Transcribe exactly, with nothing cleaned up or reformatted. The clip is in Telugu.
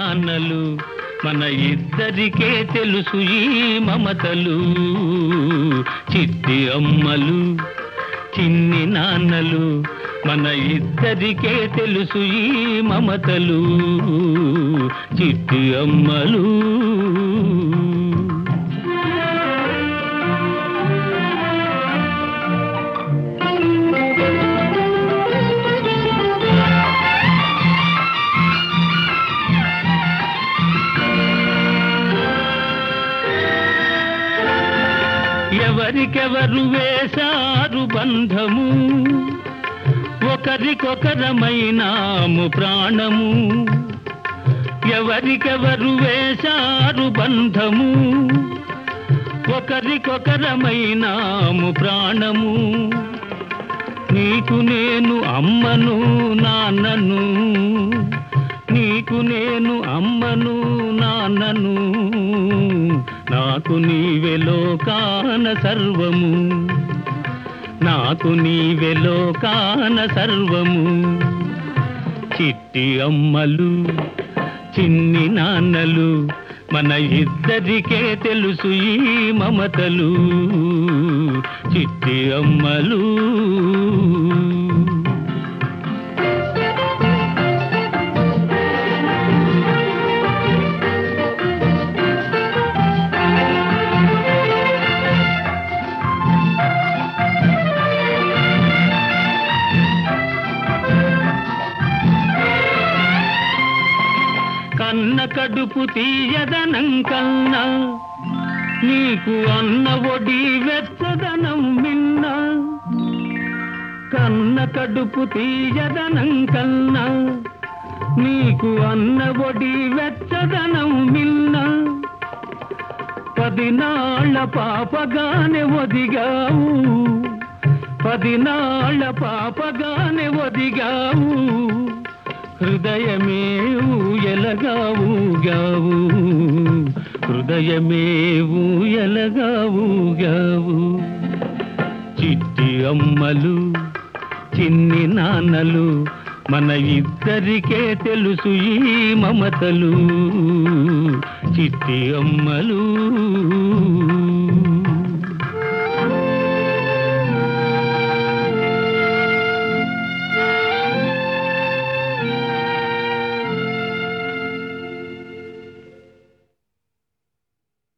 నాన్నలు మన ఇద్దరికే తెలుసు ఈ మమతలు. చిట్టి అమ్మలు చిన్ని నాన్నలు మన ఇద్దరికే తెలుసు ఈ మమతలు. చిట్టి అమ్మలు ఎవరికెవరు వేశారు బంధము, ఒకరికొకరమైనాము ప్రాణము. ఎవరికెవరు వేశారు బంధము, ఒకరికొకరమైనాము ప్రాణము. నీకు నేను అమ్మను నాన్నను, నీకు నేను అమ్మను నాన్నను. నాకు నీవే లోకాన సర్వము, నాకు నీవే లోకాన సర్వము. చిట్టి అమ్మలు చిన్ని నాన్నలు మన ఇద్దరికే తెలుసు ఈ మమతలు. చిట్టి అమ్మలు కన్న కడుపు తీయదనం కన్నా నీకు అన్న ఒడి వెచ్చదనం మిన్న. కన్న కడుపు తీయదనం కన్నా నీకు అన్న ఒడి వెచ్చదనం మిన్న. పదినాళ్ళ పాపగానే ఒదిగావు, పదినాళ్ళ పాపగానే ఒదిగావు. హృదయమే ఊయలగావుగావు, హృదయమే ఊయలగావుగావు. చిట్టి అమ్మలు చిన్ని నాన్నలు మన ఇద్దరికే తెలుసు ఈ మమతలు. చిట్టి అమ్మలు